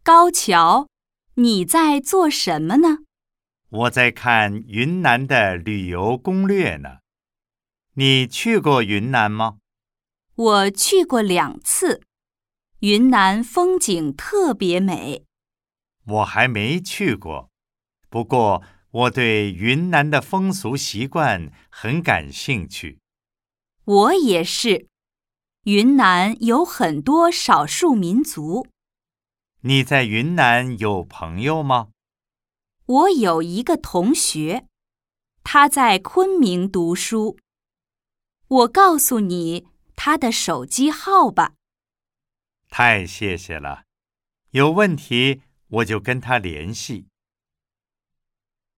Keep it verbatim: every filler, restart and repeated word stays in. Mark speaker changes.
Speaker 1: 高桥，你在做什么呢？
Speaker 2: 我在看云南的旅游攻略呢。你去过云南吗？
Speaker 1: 我去过两次，云南风景特别美。
Speaker 2: 我还没去过，不过我对云南的风俗习惯很感兴趣。
Speaker 1: 我也是，云南有很多少数民族。
Speaker 2: 你在云南有朋友吗？
Speaker 1: 我有一个同学，他在昆明读书。我告诉你他的手机号吧。
Speaker 2: 太谢谢了，有问题我就跟他联系。